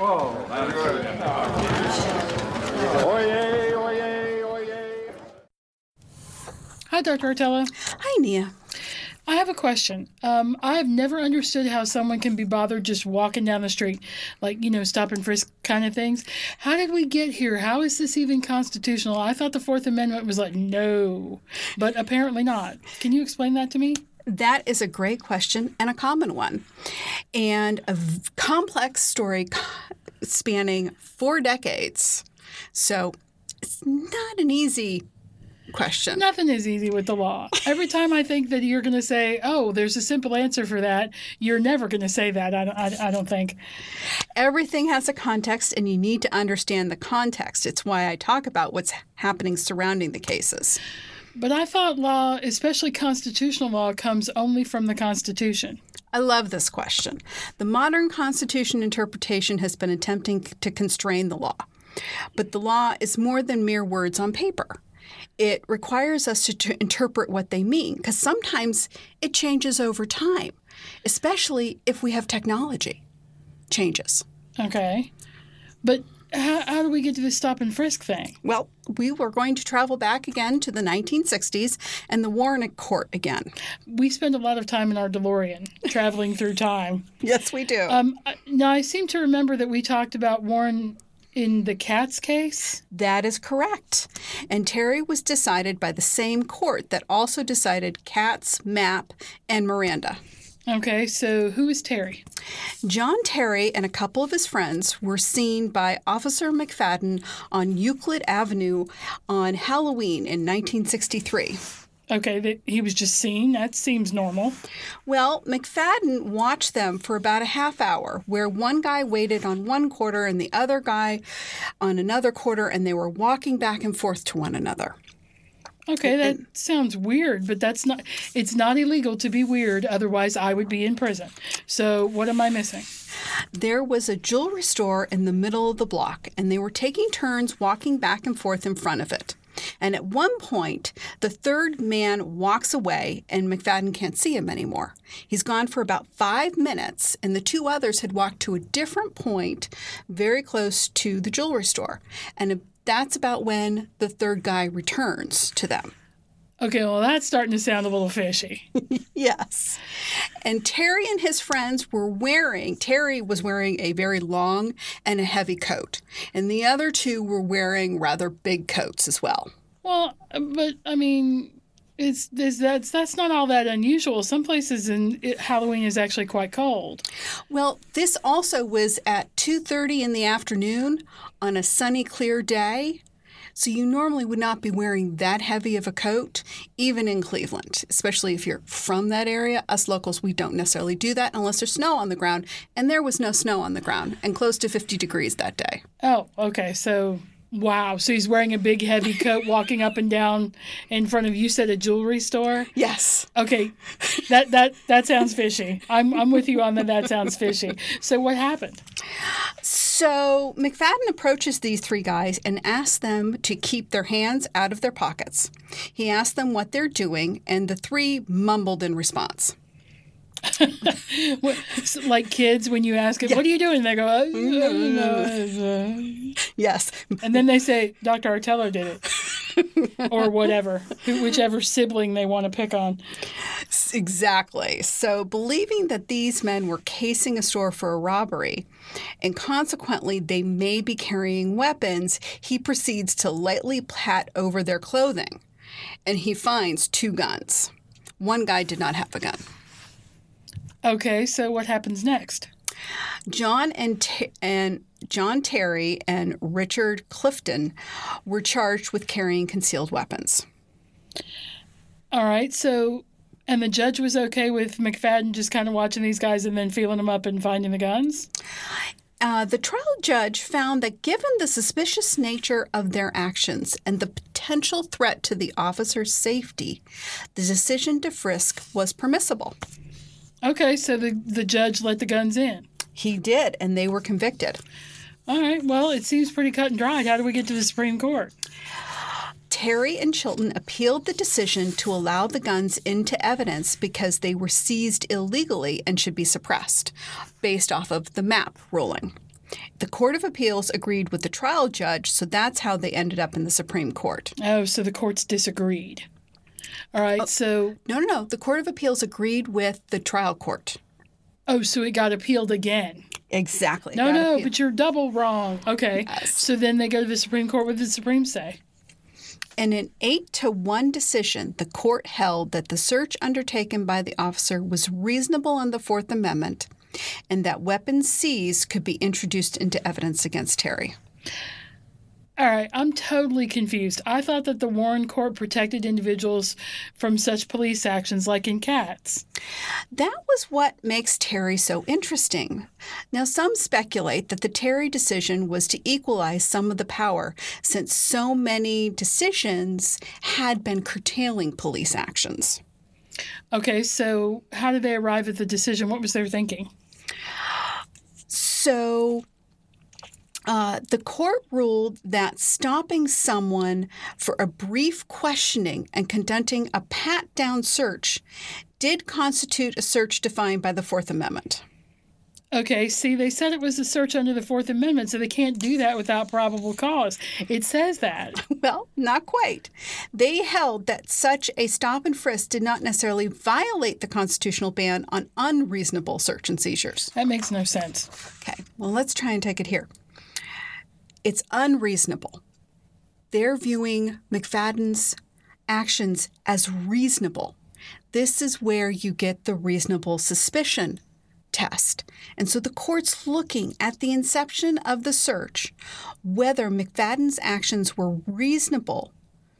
Oh, that's good. Oyez, oyez, oyez. Hi, Dr. Artello. Hi, Nia. I have a question. I have never understood how someone can be bothered just walking down the street, like, stop and frisk kind of things. How did we get here? How is this even constitutional? I thought the Fourth Amendment was like, no, but apparently not. Can you explain that to me? That is a great question and a common one, and a complex story spanning 4 decades. So it's not an easy question. Nothing is easy with the law. Every time I think that you're going to say, oh, there's a simple answer for that, you're never going to say that, I don't think. Everything has a context, and you need to understand the context. It's why I talk about what's happening surrounding the cases. But I thought law, especially constitutional law, comes only from the Constitution. I love this question. The modern Constitution interpretation has been attempting to constrain the law. But the law is more than mere words on paper. It requires us to interpret what they mean, because sometimes it changes over time, especially if we have technology changes. Okay. But how do we get to this stop and frisk thing? Well, we were going to travel back again to the 1960s and the Warren Court again. We spend a lot of time in our DeLorean traveling through time. Yes, we do. Now, I seem to remember that we talked about Warren in the Katz case? That is correct. And Terry was decided by the same court that also decided Katz, Mapp, and Miranda. Okay, so who is Terry? John Terry and a couple of his friends were seen by Officer McFadden on Euclid Avenue on Halloween in 1963. Okay, he was just seen. That seems normal. Well, McFadden watched them for about a half hour, where one guy waited on one quarter and the other guy on another quarter, and they were walking back and forth to one another. Okay, that sounds weird, but it's not illegal to be weird, otherwise I would be in prison. So what am I missing? There was a jewelry store in the middle of the block, and they were taking turns walking back and forth in front of it. And at one point, the third man walks away, and McFadden can't see him anymore. He's gone for about 5 minutes, and the 2 others had walked to a different point very close to the jewelry store. And that's about when the third guy returns to them. Okay, well, that's starting to sound a little fishy. Yes. And Terry and his friends Terry was wearing a very long and a heavy coat. And the other 2 were wearing rather big coats as well. Well, but, I mean, that's not all that unusual. Some places Halloween is actually quite cold. Well, this also was at 2:30 in the afternoon on a sunny, clear day. So you normally would not be wearing that heavy of a coat, even in Cleveland, especially if you're from that area. Us locals, we don't necessarily do that unless there's snow on the ground. And there was no snow on the ground and close to 50 degrees that day. Oh, okay. So, wow. So he's wearing a big, heavy coat walking up and down in front of, you said, a jewelry store? Yes. Okay. That sounds fishy. I'm with you on that. That sounds fishy. So what happened? So McFadden approaches these 3 guys and asks them to keep their hands out of their pockets. He asked them what they're doing, and the 3 mumbled in response. Like kids, when you ask them, yeah. What are you doing? They go, Yes. And then they say, Dr. Artello did it. Or whatever, whichever sibling they want to pick on. Exactly. So believing that these men were casing a store for a robbery, and consequently they may be carrying weapons, he proceeds to lightly pat over their clothing, and he finds 2 guns. One guy did not have a gun. Okay, so what happens next? John Terry and Richard Clifton were charged with carrying concealed weapons. All right, so, and the judge was okay with McFadden just kind of watching these guys and then feeling them up and finding the guns? The trial judge found that given the suspicious nature of their actions and the potential threat to the officer's safety, the decision to frisk was permissible. Okay, so the judge let the guns in. He did, and they were convicted. All right, well, it seems pretty cut and dried. How do we get to the Supreme Court? Terry and Chilton appealed the decision to allow the guns into evidence because they were seized illegally and should be suppressed, based off of the Mapp ruling. The Court of Appeals agreed with the trial judge, so that's how they ended up in the Supreme Court. Oh, so the courts disagreed. All right, so... No. The Court of Appeals agreed with the trial court. Oh, so it got appealed again. Exactly. No, but you're double wrong. Okay. Yes. So then they go to the Supreme Court. What did the Supreme say? In an 8-1 decision, the court held that the search undertaken by the officer was reasonable on the Fourth Amendment and that weapons seized could be introduced into evidence against Terry. All right, I'm totally confused. I thought that the Warren Court protected individuals from such police actions like in Katz. That was what makes Terry so interesting. Now, some speculate that the Terry decision was to equalize some of the power since so many decisions had been curtailing police actions. Okay, so how did they arrive at the decision? What was their thinking? So the court ruled that stopping someone for a brief questioning and conducting a pat-down search did constitute a search defined by the Fourth Amendment. Okay, see, they said it was a search under the Fourth Amendment, so they can't do that without probable cause. It says that. Well, not quite. They held that such a stop and frisk did not necessarily violate the constitutional ban on unreasonable search and seizures. That makes no sense. Okay, well, let's try and take it here. It's unreasonable. They're viewing McFadden's actions as reasonable. This is where you get the reasonable suspicion test. And so the court's looking at the inception of the search, whether McFadden's actions were reasonable,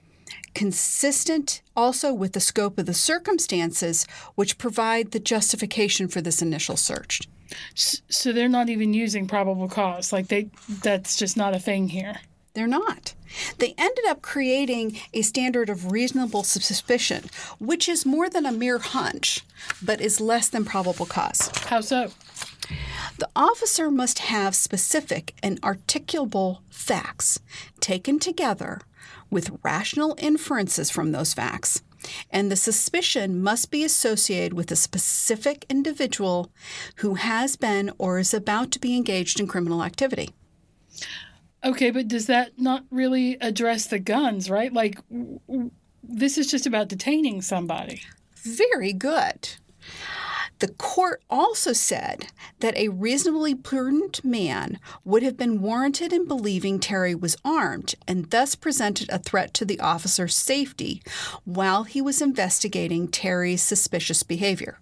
consistent also with the scope of the circumstances which provide the justification for this initial search. So they're not even using probable cause. That's just not a thing here. They're not. They ended up creating a standard of reasonable suspicion, which is more than a mere hunch, but is less than probable cause. How so? The officer must have specific and articulable facts taken together with rational inferences from those facts, and the suspicion must be associated with a specific individual who has been or is about to be engaged in criminal activity. Okay, but does that not really address the guns, right? This is just about detaining somebody. Very good. The court also said that a reasonably prudent man would have been warranted in believing Terry was armed and thus presented a threat to the officer's safety while he was investigating Terry's suspicious behavior.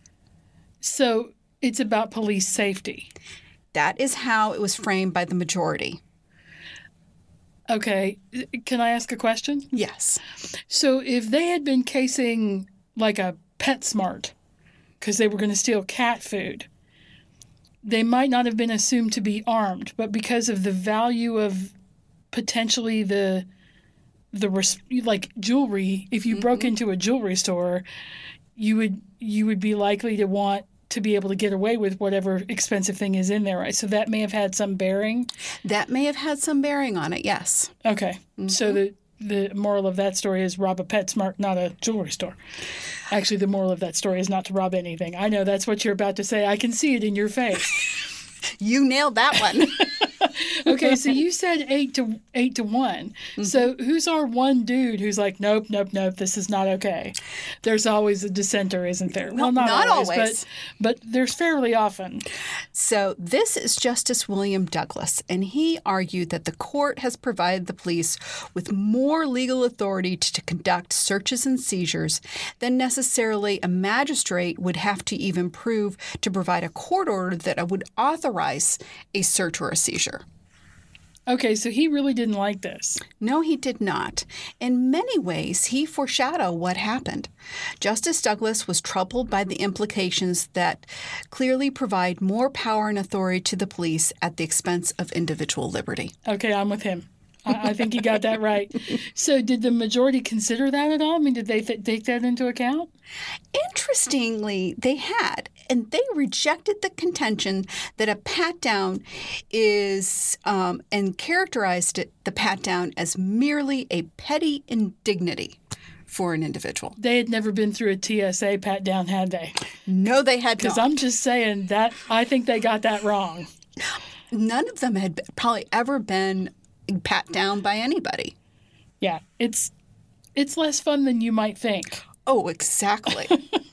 So it's about police safety. That is how it was framed by the majority. Okay, can I ask a question? Yes. So if they had been casing like a PetSmart because they were going to steal cat food, they might not have been assumed to be armed, but because of the value of potentially the jewelry, if you broke into a jewelry store, you would be likely to want to be able to get away with whatever expensive thing is in there, right? So that may have had some bearing? That may have had some bearing on it, yes. Okay. Mm-hmm. So the moral of that story is rob a PetSmart, not a jewelry store. Actually, the moral of that story is not to rob anything. I know that's what you're about to say. I can see it in your face. You nailed that one. Okay, so you said 8-1. Mm-hmm. So who's our one dude who's like, nope, this is not okay? There's always a dissenter, isn't there? Well, not always. But there's fairly often. So this is Justice William Douglas, and he argued that the court has provided the police with more legal authority to conduct searches and seizures than necessarily a magistrate would have to even prove to provide a court order that would authorize a search or a seizure. Okay, so he really didn't like this. No, he did not. In many ways, he foreshadowed what happened. Justice Douglas was troubled by the implications that clearly provide more power and authority to the police at the expense of individual liberty. Okay, I'm with him. I think he got that right. So did the majority consider that at all? I mean, did they take that into account? Interestingly, they had, and they rejected the contention that a pat-down is, and characterized the pat-down as merely a petty indignity for an individual. They had never been through a TSA pat-down, had they? No, they had not. Because I'm just saying that I think they got that wrong. None of them had probably ever been pat down by anybody. Yeah, it's less fun than you might think. Oh, exactly.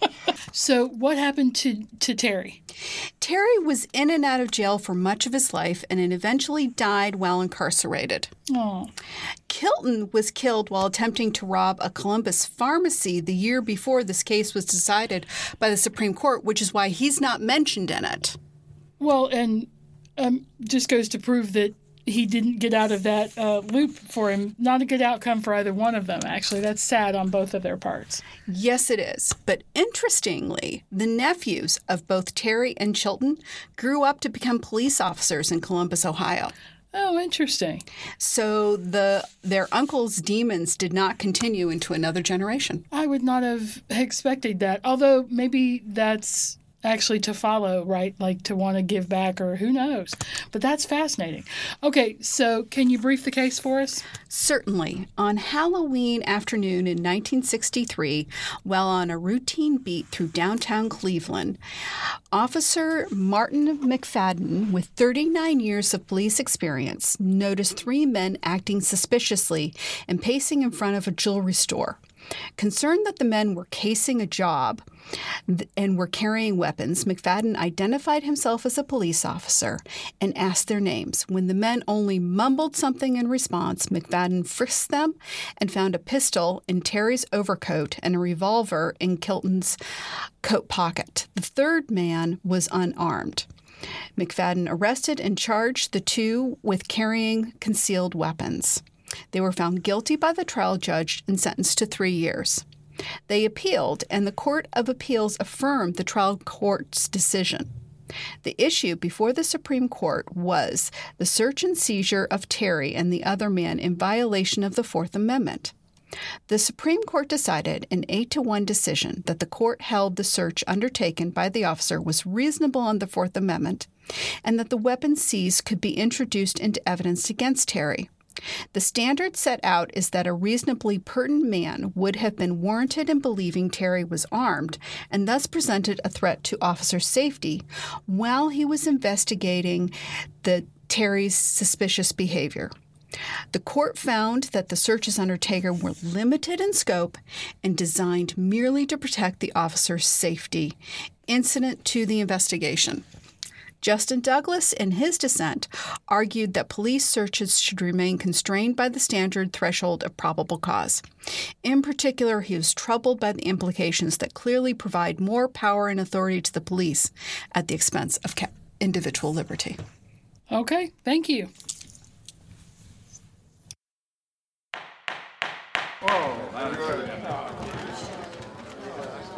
So what happened to Terry? Terry was in and out of jail for much of his life and then eventually died while incarcerated. Oh, Kilton was killed while attempting to rob a Columbus pharmacy the year before this case was decided by the Supreme Court, which is why he's not mentioned in it. well, and just goes to prove that he didn't get out of that loop for him. Not a good outcome for either one of them, actually. That's sad on both of their parts. Yes, it is. But interestingly, the nephews of both Terry and Chilton grew up to become police officers in Columbus, Ohio. Oh, interesting. So their uncle's demons did not continue into another generation. I would not have expected that. Although maybe that's actually to follow, right? Like to want to give back, or who knows. But that's fascinating. Okay, so can you brief the case for us? Certainly. On Halloween afternoon in 1963, while on a routine beat through downtown Cleveland, Officer Martin McFadden, with 39 years of police experience, noticed three men acting suspiciously and pacing in front of a jewelry store. Concerned that the men were casing a job and were carrying weapons, McFadden identified himself as a police officer and asked their names. When the men only mumbled something in response, McFadden frisked them and found a pistol in Terry's overcoat and a revolver in Kilton's coat pocket. The third man was unarmed. McFadden arrested and charged the two with carrying concealed weapons. They were found guilty by the trial judge and sentenced to 3 years. They appealed, and the Court of Appeals affirmed the trial court's decision. The issue before the Supreme Court was the search and seizure of Terry and the other man in violation of the Fourth Amendment. The Supreme Court decided in 8-1 decision that the court held the search undertaken by the officer was reasonable on the Fourth Amendment and that the weapons seized could be introduced into evidence against Terry. The standard set out is that a reasonably prudent man would have been warranted in believing Terry was armed and thus presented a threat to officer safety while he was investigating Terry's suspicious behavior. The court found that the searches undertaken were limited in scope and designed merely to protect the officer's safety incident to the investigation. Justin Douglas, in his dissent, argued that police searches should remain constrained by the standard threshold of probable cause. In particular, he was troubled by the implications that clearly provide more power and authority to the police at the expense of individual liberty. Okay, thank you. Oh, that's good.